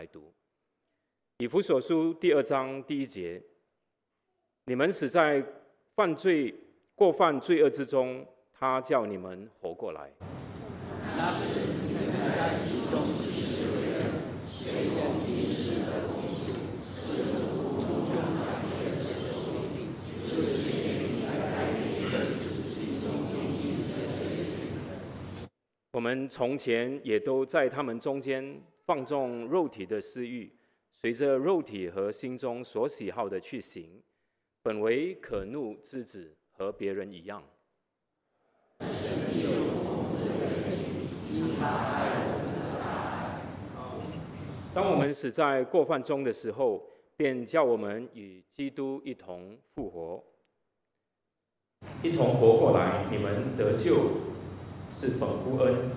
来读。以弗所书第2章第1节：你们死在过犯罪恶之中，他叫你们活过来。我们从前也都在他们中间放纵肉体的私欲，随着肉体和心中所喜好的去行，本为可怒之子，和别人一样。当我们死在过犯中的时候，便叫我们与基督一同复活，一同活过来。你们得救是本乎恩，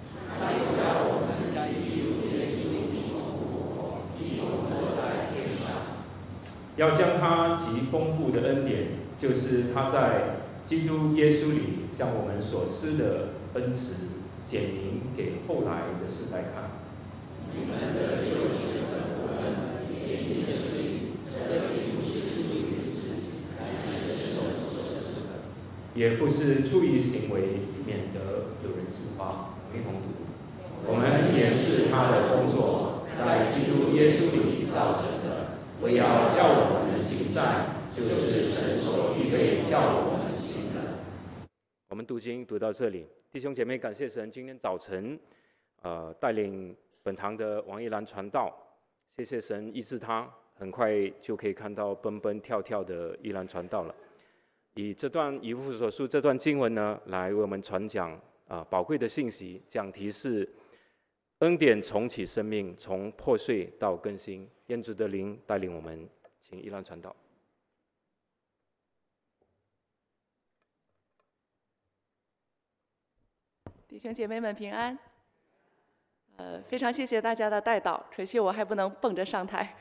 要将他极丰富的恩典，就是他在基督耶稣里向我们所施的恩慈，显明给后来的世代看。你们的救是本乎恩，也因着罪，这并不是出于自己，乃是神所赐的，也不是出于行为，免得有人自夸。一同读。我们原是他的工作，在基督耶稣里造成的，为要叫我们行善，就是神所预备叫我们行的。我们读经读到这里，弟兄姐妹，感谢神，今天早晨，带领本堂的王一兰传道，谢谢神医治他，很快就可以看到蹦蹦跳跳的一兰传道了。以这段以弗所书这段经文呢，来为我们传讲宝贵的信息，讲题是恩典重启生命，从破碎到更新。愿主的灵带领我们，请一兰传道。 弟兄姐妹们平安。非常谢谢大家的带导，可惜我还不能蹦着上台。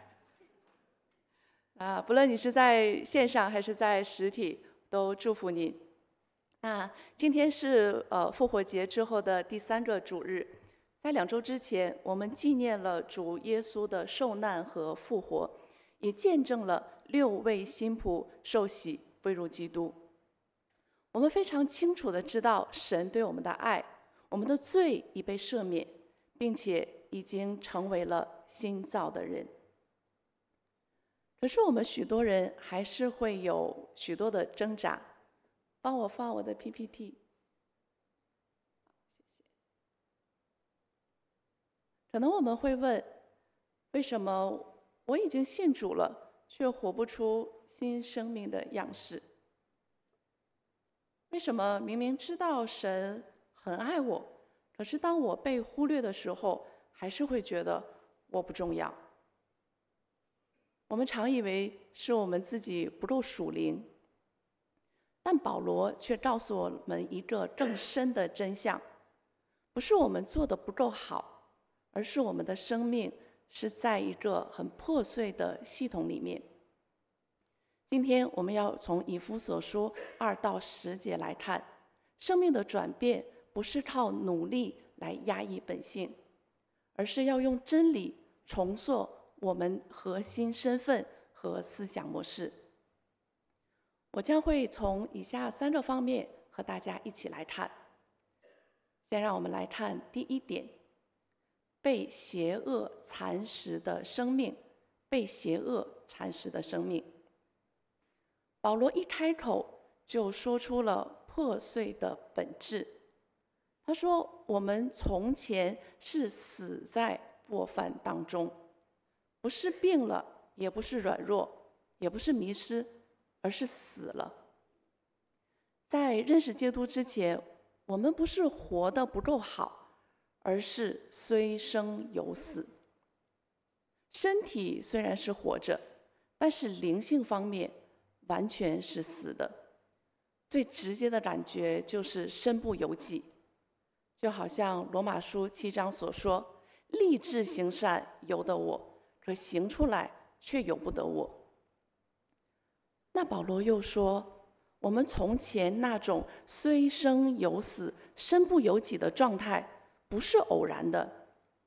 不论你是在线上还是在实体，都祝福您。今天是复活节之后的第3个主日，在2周之前，我们纪念了主耶稣的受难和复活，也见证了6位新仆受洗归入基督。我们非常清楚地知道神对我们的爱，我们的罪已被赦免，并且已经成为了新造的人。可是我们许多人还是会有许多的挣扎。帮我放我的 PPT。谢谢。可能我们会问，为什么我已经信主了，却活不出新生命的样式？为什么明明知道神很爱我，可是当我被忽略的时候，还是会觉得我不重要？我们常以为是我们自己不够属灵，但保罗却告诉我们一个更深的真相：不是我们做的不够好，而是我们的生命是在一个很破碎的系统里面。今天我们要从以弗所书2到10节来看，生命的转变不是靠努力来压抑本性，而是要用真理重塑我们核心身份和思想模式。我将会从以下3个方面和大家一起来看。先让我们来看第1点：被邪恶蚕食的生命，被邪恶蚕食的生命。保罗一开口就说出了破碎的本质。他说：我们从前是死在过犯当中，不是病了，也不是软弱，也不是迷失，而是死了。在认识基督之前，我们不是活得不够好，而是虽生犹死。身体虽然是活着，但是灵性方面完全是死的。最直接的感觉就是身不由己，就好像罗马书7章所说：立志行善由得我，可行出来却由不得我。那保罗又说，我们从前那种虽生犹死、身不由己的状态不是偶然的，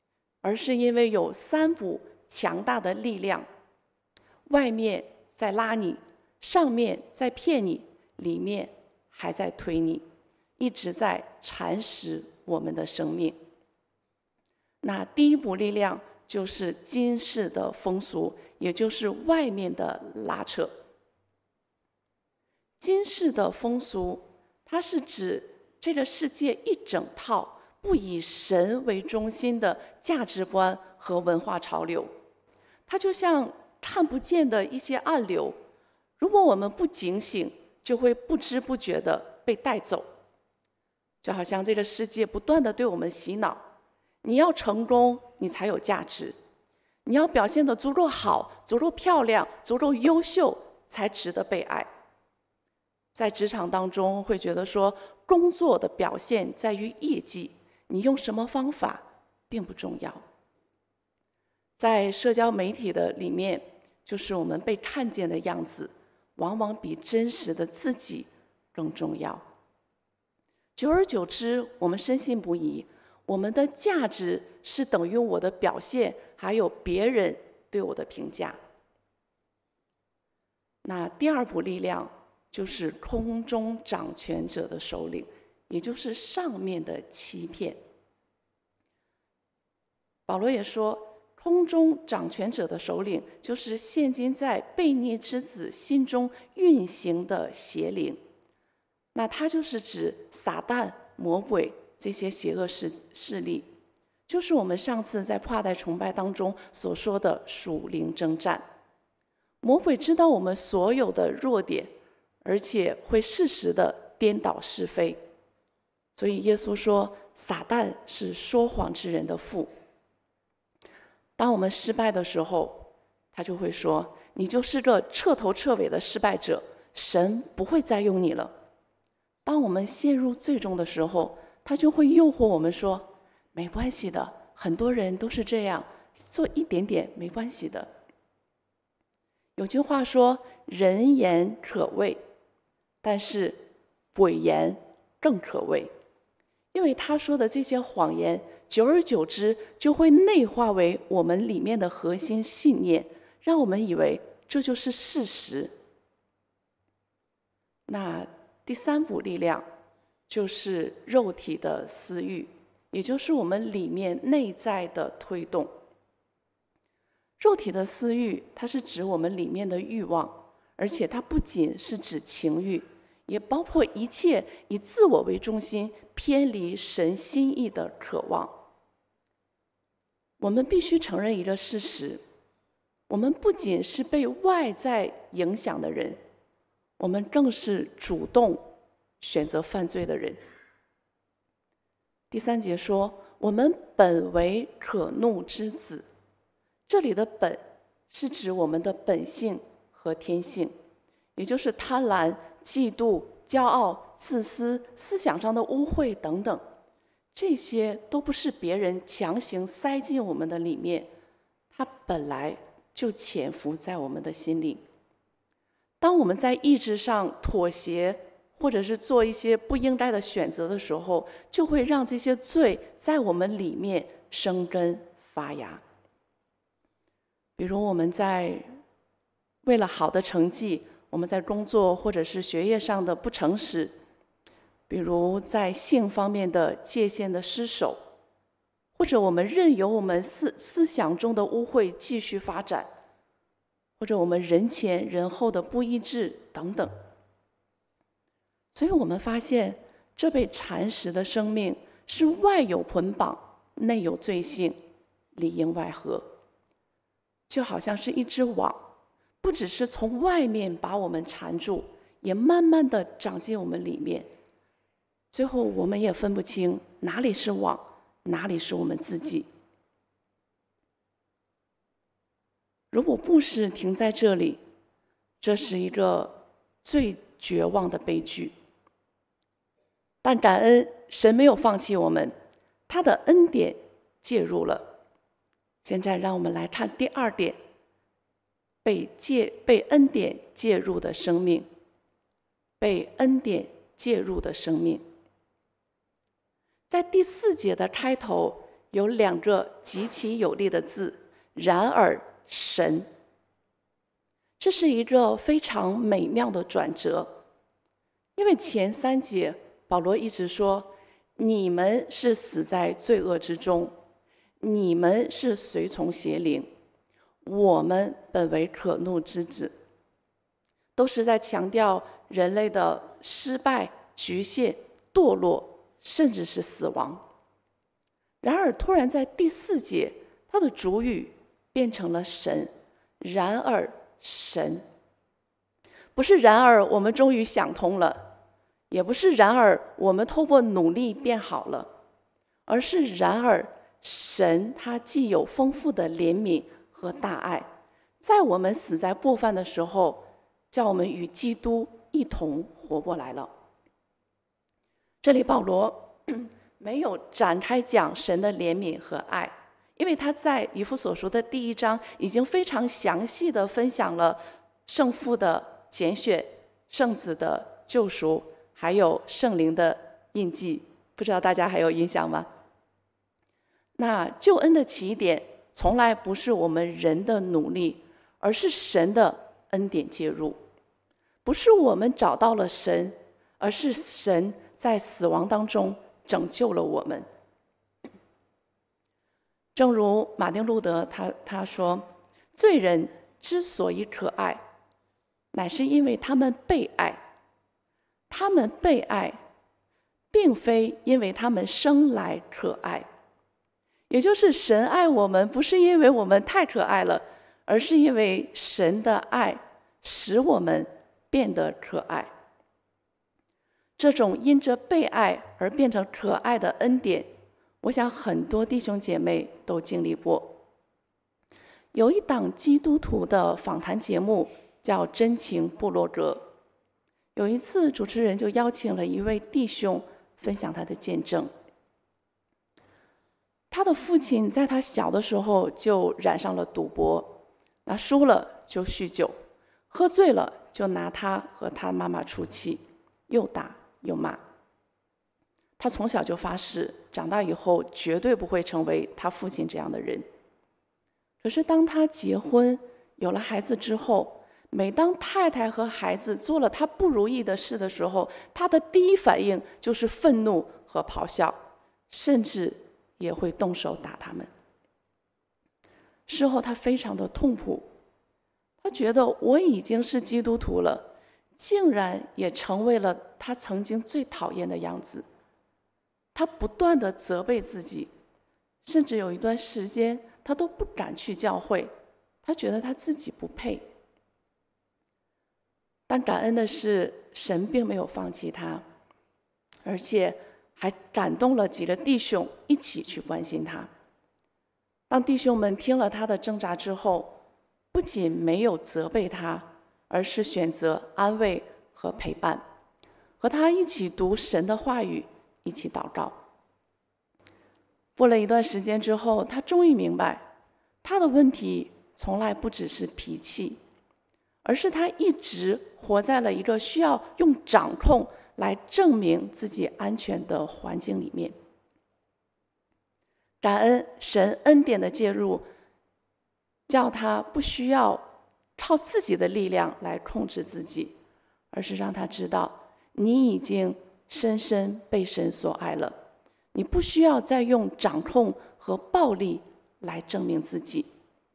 而是因为有3股强大的力量，外面在拉你，上面在骗你，里面还在推你，一直在蚕食我们的生命。那第一股力量就是今世的风俗，也就是外面的拉扯。今世的风俗，它是指这个世界一整套不以神为中心的价值观和文化潮流。它就像看不见的一些暗流，如果我们不警醒，就会不知不觉地被带走。就好像这个世界不断地对我们洗脑，你要成功，你才有价值；你要表现得足够好、足够漂亮、足够优秀，才值得被爱。在职场当中，会觉得说，工作的表现在于业绩，你用什么方法并不重要。在社交媒体的里面，就是我们被看见的样子，往往比真实的自己更重要。久而久之，我们深信不疑，我们的价值是等于我的表现，还有别人对我的评价。那第二股力量就是空中掌权者的首领，也就是上面的欺骗。保罗也说，空中掌权者的首领就是现今在悖逆之子心中运行的邪灵。那他就是指撒旦、魔鬼这些邪恶势力，就是我们上次在跨代崇拜当中所说的属灵征战。魔鬼知道我们所有的弱点，而且会适时的颠倒是非。所以耶稣说，撒旦是说谎之人的父。当我们失败的时候，他就会说，你就是个彻头彻尾的失败者，神不会再用你了。当我们陷入最终的时候，他就会诱惑我们说，没关系的，很多人都是这样，做一点点没关系的。有句话说，人言可畏，但是鬼言更可畏。因为他说的这些谎言，久而久之就会内化为我们里面的核心信念，让我们以为这就是事实。那第三股力量就是肉体的私欲，也就是我们里面内在的推动。肉体的私欲，它是指我们里面的欲望，而且它不仅是指情欲，也包括一切以自我为中心、偏离神心意的渴望。我们必须承认一个事实，我们不仅是被外在影响的人，我们更是主动选择犯罪的人。第3节说，我们本为可怒之子。这里的本是指我们的本性和天性，也就是贪婪、嫉妒、骄傲、自私、思想上的污秽等等，这些都不是别人强行塞进我们的里面，它本来就潜伏在我们的心里。当我们在意志上妥协，或者是做一些不应该的选择的时候，就会让这些罪在我们里面生根发芽。比如我们在为了好的成绩，我们在工作或者是学业上的不诚实，比如在性方面的界限的失守，或者我们任由我们思想中的污秽继续发展，或者我们人前人后的不一致等等。所以我们发现，这被蚕食的生命是外有捆绑，内有罪性，里应外合，就好像是一只网，不只是从外面把我们缠住，也慢慢的长进我们里面，最后我们也分不清哪里是网，哪里是我们自己。如果故事停在这里，这是一个最绝望的悲剧。但感恩神没有放弃我们，他的恩典介入了。现在让我们来看第2点，被恩典介入的生命，被恩典介入的生命。在第4节的开头有2个极其有力的字，然而神。这是一个非常美妙的转折，因为前3节保罗一直说，你们是死在罪恶之中，你们是随从邪灵，我们本为可怒之子，都是在强调人类的失败、局限、堕落，甚至是死亡。然而突然在第4节，他的主语变成了神，然而神。不是然而我们终于想通了，也不是然而我们透过努力变好了，而是然而神他既有丰富的怜悯和大爱，在我们死在过犯的时候，叫我们与基督一同活过来了。这里保罗没有展开讲神的怜悯和爱，因为他在以弗所书的第1章已经非常详细的分享了圣父的拣选、圣子的救赎，还有圣灵的印记。不知道大家还有印象吗？那救恩的起点从来不是我们人的努力，而是神的恩典介入。不是我们找到了神，而是神在死亡当中拯救了我们。正如马丁路德他说，罪人之所以可爱，乃是因为他们被爱。他们被爱，并非因为他们生来可爱。也就是神爱我们，不是因为我们太可爱了，而是因为神的爱使我们变得可爱。这种因着被爱而变成可爱的恩典，我想很多弟兄姐妹都经历过。有一档基督徒的访谈节目叫《真情部落格》，有一次主持人就邀请了一位弟兄分享他的见证。他的父亲在他小的时候就染上了赌博，那输了就酗酒，喝醉了就拿他和他妈妈出气，又打又骂。他从小就发誓，长大以后绝对不会成为他父亲这样的人。可是当他结婚有了孩子之后，每当太太和孩子做了他不如意的事的时候，他的第一反应就是愤怒和咆哮，甚至也会动手打他们。事后他非常的痛苦，他觉得我已经是基督徒了，竟然也成为了他曾经最讨厌的样子。他不断的责备自己，甚至有一段时间他都不敢去教会，他觉得他自己不配。但感恩的是，神并没有放弃他，而且还感动了几个弟兄一起去关心他。当弟兄们听了他的挣扎之后，不仅没有责备他，而是选择安慰和陪伴，和他一起读神的话语，一起祷告。过了一段时间之后，他终于明白，他的问题从来不只是脾气，而是他一直活在了一个需要用掌控来证明自己安全的环境里面。感恩神恩典的介入，叫他不需要靠自己的力量来控制自己，而是让他知道，你已经深深被神所爱了，你不需要再用掌控和暴力来证明自己。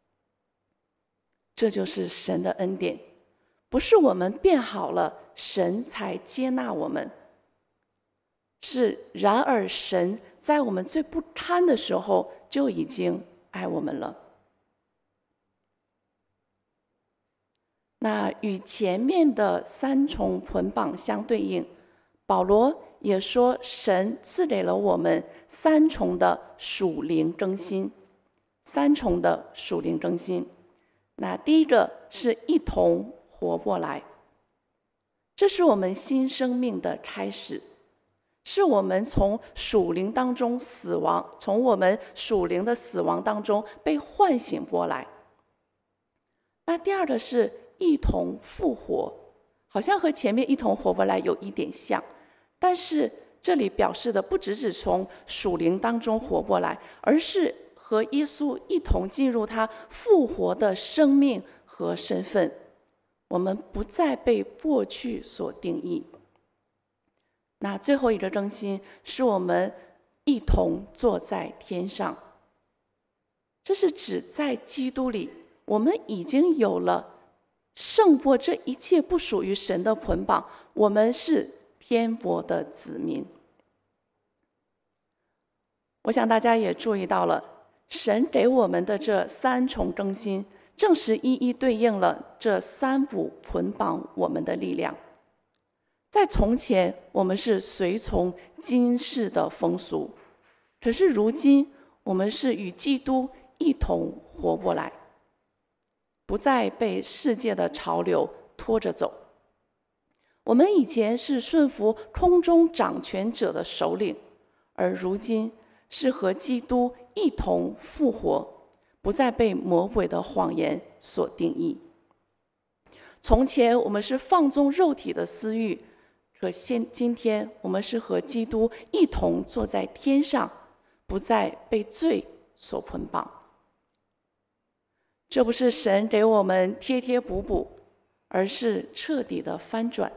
这就是神的恩典，不是我们变好了，神才接纳我们，是然而神在我们最不堪的时候就已经爱我们了。那与前面的3重捆绑相对应，保罗也说神赐给了我们3重的属灵更新。3重的属灵更新，那第一个是一同活过来，这是我们新生命的开始，是我们从属灵当中死亡，从我们属灵的死亡当中被唤醒过来。那第二个是一同复活，好像和前面一同活过来有一点像，但是这里表示的不只是从属灵当中活过来，而是和耶稣一同进入他复活的生命和身份。我们不再被过去所定义。那最后一个更新是我们一同坐在天上，这是指在基督里，我们已经有了胜过这一切不属于神的捆绑，我们是天国的子民。我想大家也注意到了，神给我们的这三重更新，正是一一对应了这三股捆绑我们的力量。在从前，我们是随从今世的风俗，可是如今，我们是与基督一同活过来，不再被世界的潮流拖着走。我们以前是顺服空中掌权者的首领，而如今是和基督一同复活，不再被魔鬼的谎言所定义。从前我们是放纵肉体的私欲，可今天我们是和基督一同坐在天上，不再被罪所捆绑。这不是神给我们贴贴补补，而是彻底的翻转。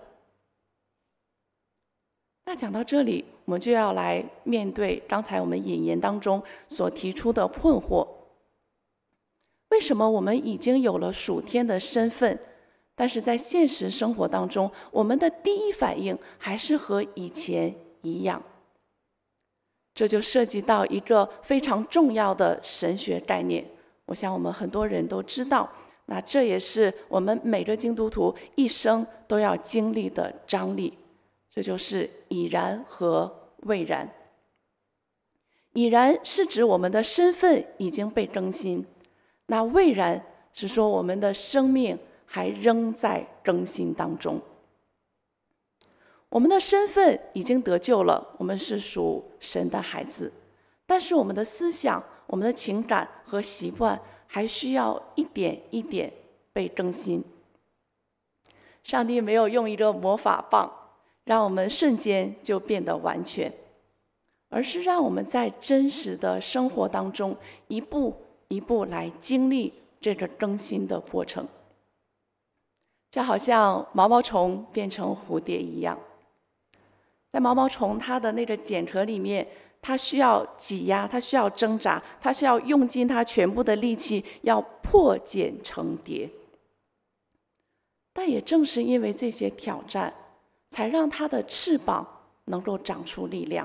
那讲到这里，我们就要来面对刚才我们引言当中所提出的困惑：为什么我们已经有了属天的身份，但是在现实生活当中，我们的第一反应还是和以前一样？这就涉及到一个非常重要的神学概念，我想我们很多人都知道，那这也是我们每个基督徒一生都要经历的张力，这就是已然和未然。已然是指我们的身份已经被更新，那未然是说我们的生命还仍在更新当中。我们的身份已经得救了，我们是属神的孩子，但是我们的思想、我们的情感和习惯还需要一点一点被更新。上帝没有用一个魔法棒让我们瞬间就变得完全，而是让我们在真实的生活当中一步一步来经历这个更新的过程。就好像毛毛虫变成蝴蝶一样，在毛毛虫它的那个茧壳里面，它需要挤压，它需要挣扎，它需要用尽它全部的力气，要破茧成蝶。但也正是因为这些挑战，才让它的翅膀能够长出力量。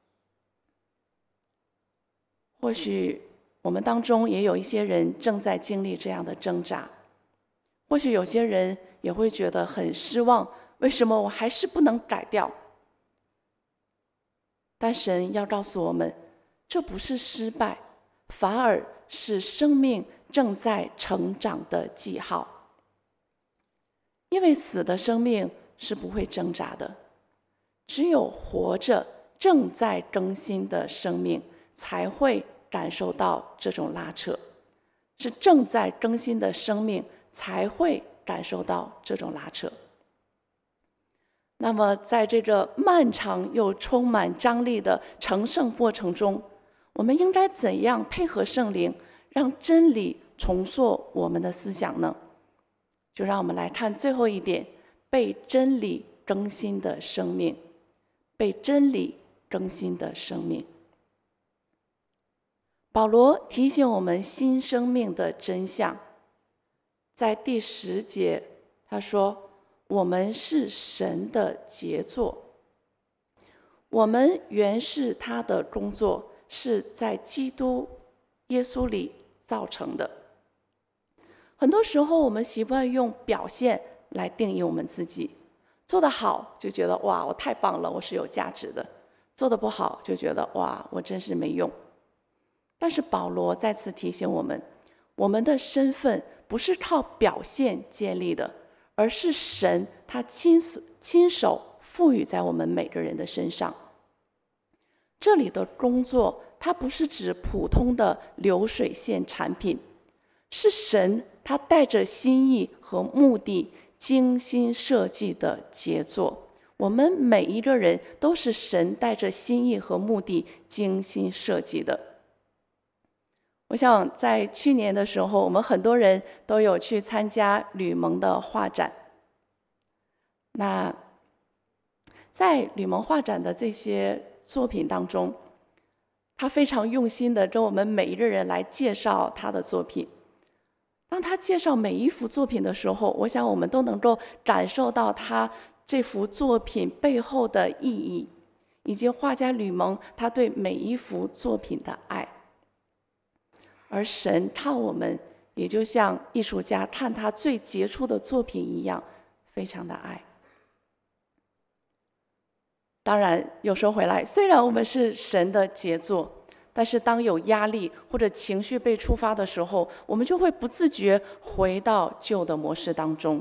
或许我们当中也有一些人正在经历这样的挣扎，或许有些人也会觉得很失望，为什么我还是不能改掉？但神要告诉我们，这不是失败，反而是生命正在成长的记号。因为死的生命是不会挣扎的，只有活着正在更新的生命才会感受到这种拉扯，是正在更新的生命才会感受到这种拉扯。那么在这个漫长又充满张力的成圣过程中，我们应该怎样配合圣灵，让真理重塑我们的思想呢？就让我们来看最后一点，被真理更新的生命。被真理更新的生命。保罗提醒我们新生命的真相，在第10节他说，我们是神的杰作，我们原是他的工作，是在基督耶稣里造成的。很多时候我们习惯用表现来定义我们自己，做得好就觉得哇，我太棒了，我是有价值的；做得不好就觉得哇，我真是没用。但是保罗再次提醒我们，我们的身份不是靠表现建立的，而是神他亲手赋予在我们每个人的身上。这里的工作，它不是指普通的流水线产品，是神他带着心意和目的精心设计的杰作， 我们每一个人都是神带着心意和目的精心设计的。我想在去年的时候，我们很多人都有去参加吕蒙的画展。那在吕蒙画展的这些作品当中，他非常用心的跟我们每一个人来介绍他的作品。当他介绍每一幅作品的时候，我想我们都能够感受到他这幅作品背后的意义，以及画家吕蒙他对每一幅作品的爱。而神看我们，也就像艺术家看他最杰出的作品一样，非常的爱。当然，有时候回来，虽然我们是神的杰作，但是当有压力或者情绪被触发的时候，我们就会不自觉回到旧的模式当中。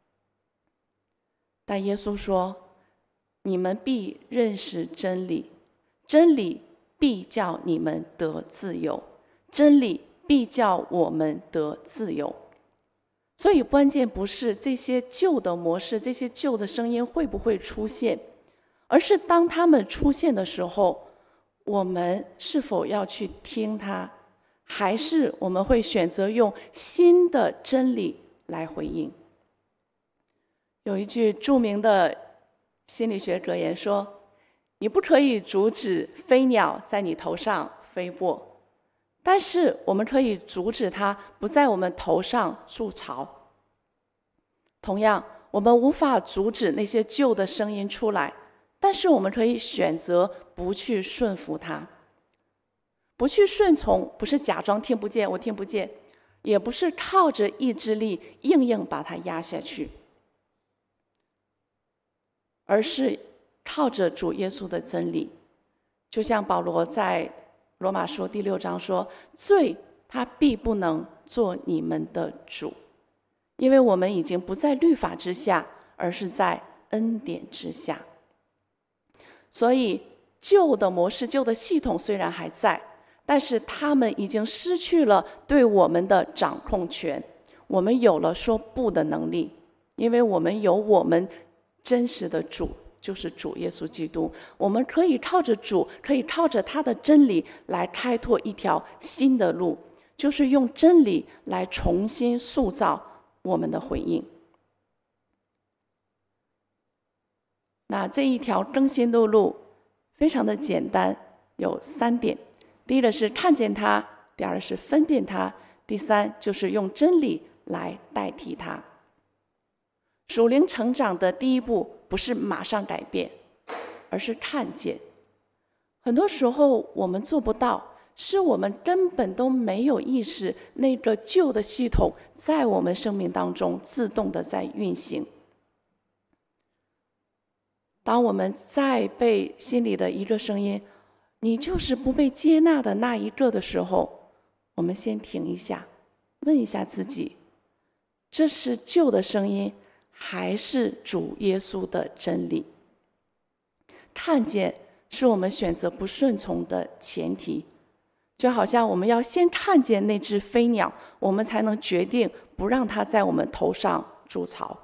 但耶稣说：“你们必认识真理，真理必叫你们得自由，真理必叫我们得自由。”所以关键不是这些旧的模式，这些旧的声音会不会出现，而是当他们出现的时候，我们是否要去听它，还是我们会选择用新的真理来回应？有一句著名的心理学格言说：“你不可以阻止飞鸟在你头上飞过，但是我们可以阻止它不在我们头上筑巢。”同样，我们无法阻止那些旧的声音出来，但是我们可以选择不去顺服它。不去顺从，不是假装听不见，我听不见，也不是靠着意志力硬把它压下去，而是靠着主耶稣的真理。就像保罗在罗马书第6章说：“罪他必不能做你们的主，因为我们已经不在律法之下，而是在恩典之下。”所以旧的模式、旧的系统虽然还在，但是他们已经失去了对我们的掌控权。我们有了说不的能力，因为我们有我们真实的主，就是主耶稣基督。我们可以靠着主，可以靠着他的真理来开拓一条新的路，就是用真理来重新塑造我们的回应。那这一条更新的路非常的简单，有3点。第一个是看见它，第二是分辨它，第三就是用真理来代替它。属灵成长的第一步不是马上改变，而是看见。很多时候我们做不到，是我们根本都没有意识那个旧的系统在我们生命当中自动的在运行。当我们再被心里的一个声音，你就是不被接纳的那一个的时候，我们先停一下，问一下自己，这是旧的声音，还是主耶稣的真理？看见是我们选择不顺从的前提，就好像我们要先看见那只飞鸟，我们才能决定不让它在我们头上筑巢。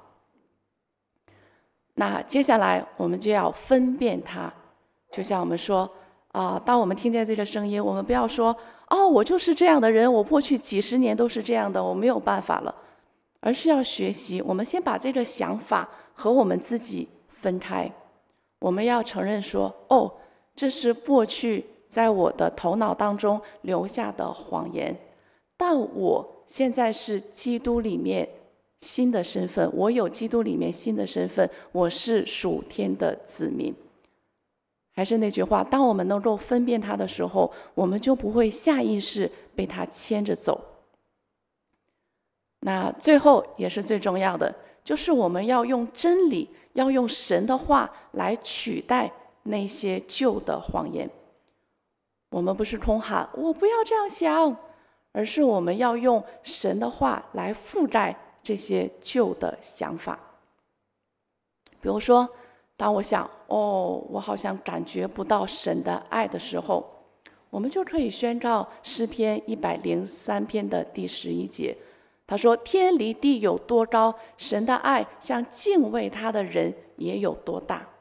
那接下来我们就要分辨它，就像我们说当我们听见这个声音，我们不要说我就是这样的人，我过去几十年都是这样的，我没有办法了，而是要学习，我们先把这个想法和我们自己分开。我们要承认说，这是过去在我的头脑当中留下的谎言，但我现在是基督里面新的身份，我有基督里面新的身份，我是属天的子民。还是那句话，当我们能够分辨它的时候，我们就不会下意识被它牵着走。那最后也是最重要的，就是我们要用真理，要用神的话来取代那些旧的谎言。我们不是空喊我不要这样想，而是我们要用神的话来覆盖这些旧的想法。比如说，当我想我好像感觉不到神的爱的时候，我们就可以宣告诗篇103篇的第11节，他说：“天离地有多高，神的爱像敬畏他的人也有多大。”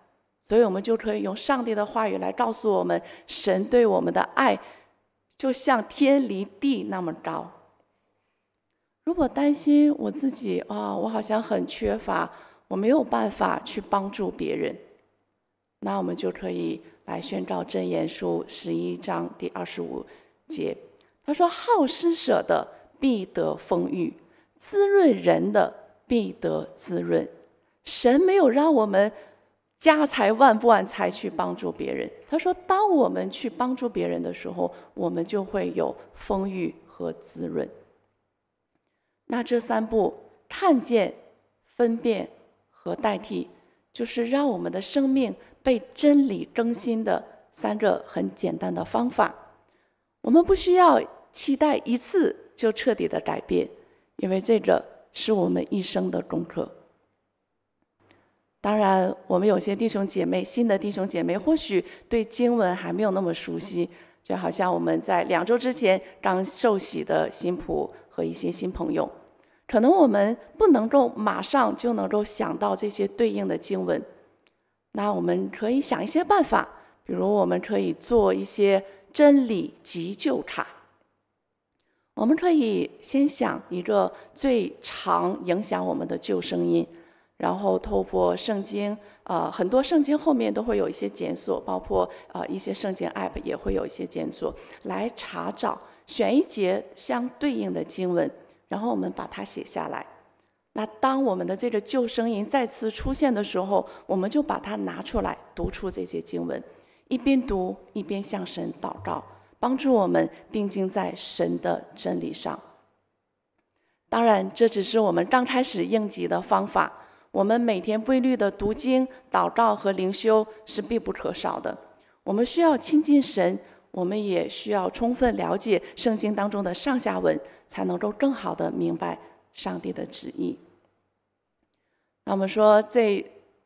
所以我们就可以用上帝的话语来告诉我们，神对我们的爱就像天离地那么高。如果担心我自己我好像很缺乏，我没有办法去帮助别人，那我们就可以来宣告箴言书11章第25节，他说：好施舍的必得丰裕，滋润人的必得滋润。神没有让我们家财万贯才去帮助别人，他说当我们去帮助别人的时候，我们就会有丰裕和滋润。那这3步，看见、分辨和代替，就是让我们的生命被真理更新的3个很简单的方法。我们不需要期待一次就彻底的改变，因为这个是我们一生的功课。当然，我们有些弟兄姐妹，新的弟兄姐妹或许对经文还没有那么熟悉，就好像我们在2周之前刚受洗的新仆和一些新朋友，可能我们不能够马上就能够想到这些对应的经文。那我们可以想一些办法，比如我们可以做一些真理急救卡。我们可以先想一个最常影响我们的旧声音，然后透过圣经，很多圣经后面都会有一些检索，包括一些圣经 app 也会有一些检索，来查找，选一节相对应的经文，然后我们把它写下来。那当我们的这个旧声音再次出现的时候，我们就把它拿出来读出这些经文，一边读一边向神祷告，帮助我们定睛在神的真理上。当然，这只是我们刚开始应急的方法。我们每天规律的读经、祷告和灵修是必不可少的。我们需要亲近神，我们也需要充分了解圣经当中的上下文，才能够更好的明白上帝的旨意。那我们说这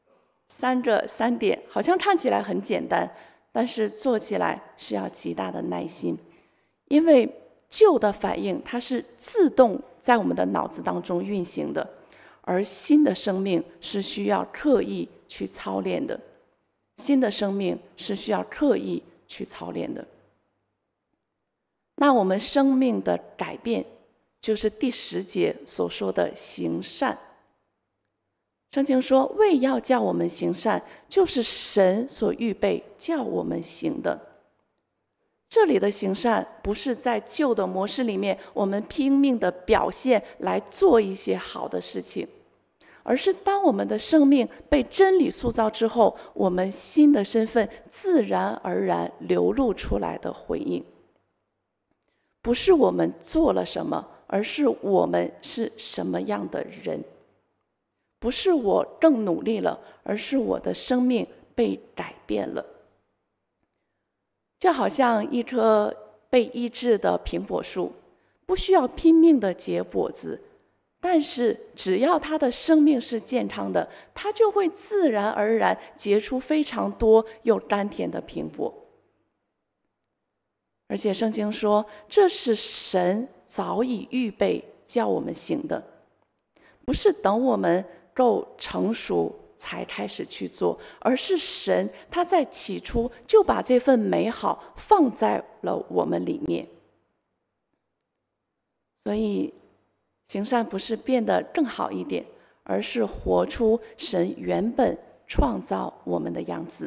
3点好像看起来很简单，但是做起来是要极大的耐心，因为旧的反应它是自动在我们的脑子当中运行的，而新的生命是需要刻意去操练的。新的生命是需要刻意去操练的。那我们生命的改变，就是第10节所说的行善。圣经说，为要叫我们行善，就是神所预备叫我们行的。这里的行善，不是在旧的模式里面我们拼命的表现来做一些好的事情，而是当我们的生命被真理塑造之后，我们新的身份自然而然流露出来的回应。不是我们做了什么，而是我们是什么样的人。不是我更努力了，而是我的生命被改变了。就好像一棵被医治的苹果树，不需要拼命的结果子，但是只要它的生命是健康的，它就会自然而然结出非常多又甘甜的苹果。而且圣经说，这是神早已预备叫我们行的，不是等我们够成熟才开始去做，而是神他在起初就把这份美好放在了我们里面。所以行善不是变得更好一点，而是活出神原本创造我们的样子。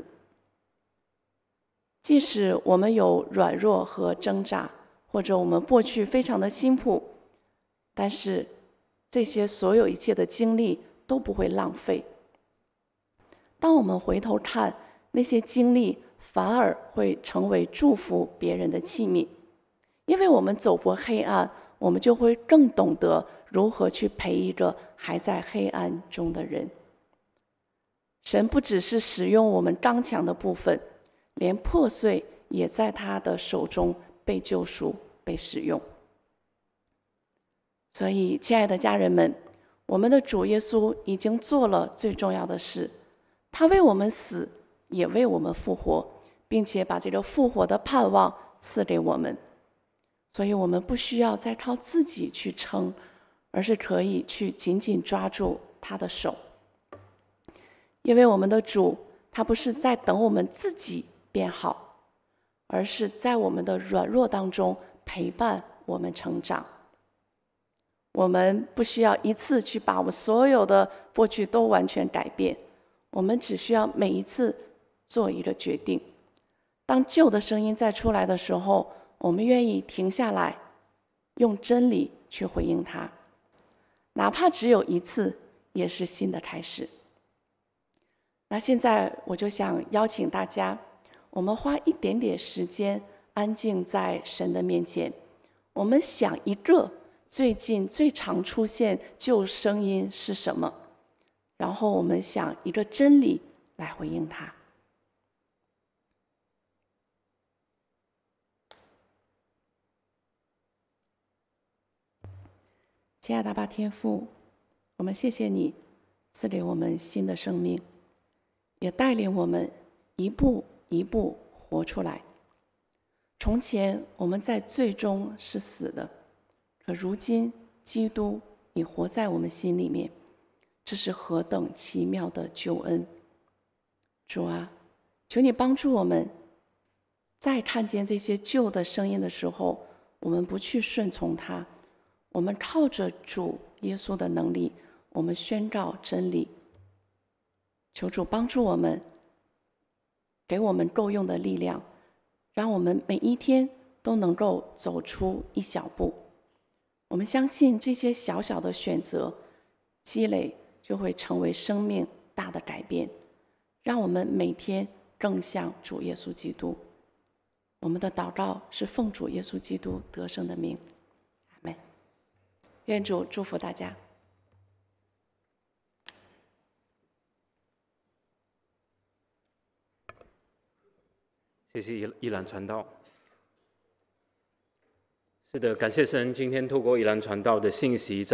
即使我们有软弱和挣扎，或者我们过去非常的辛苦，但是这些所有一切的经历都不会浪费。当我们回头看那些经历，反而会成为祝福别人的器皿。因为我们走过黑暗，我们就会更懂得如何去陪一个还在黑暗中的人。神不只是使用我们刚强的部分，连破碎也在他的手中被救赎、被使用。所以，亲爱的家人们，我们的主耶稣已经做了最重要的事，他为我们死，也为我们复活，并且把这个复活的盼望赐给我们。所以我们不需要再靠自己去撑，而是可以去紧紧抓住他的手。因为我们的主， 他不是在等我们自己变好，而是在我们的软弱当中陪伴我们成长。我们不需要一次去把我们所有的过去都完全改变，我们只需要每一次做一个决定。当旧的声音再出来的时候，我们愿意停下来，用真理去回应它，哪怕只有一次，也是新的开始。那现在我就想邀请大家，我们花一点点时间，安静在神的面前，我们想一个最近最常出现旧声音是什么，然后我们想一个真理来回应它。亲爱的阿爸天父，我们谢谢你赐给我们新的生命，也带领我们一步一步活出来。从前我们在罪中是死的，可如今基督你活在我们心里面，这是何等奇妙的救恩！主啊，求你帮助我们，在看见这些旧的声音的时候，我们不去顺从它，我们靠着主耶稣的能力，我们宣告真理。求主帮助我们，给我们够用的力量，让我们每一天都能够走出一小步。我们相信这些小小的选择积累，就会成为生命大的改变，让我们每天更像主耶稣基督。我们的祷告是奉主耶稣基督得胜的名，阿们。愿主祝福大家。 谢谢依兰传道。是的，感谢神，今天透过依兰传道的信息，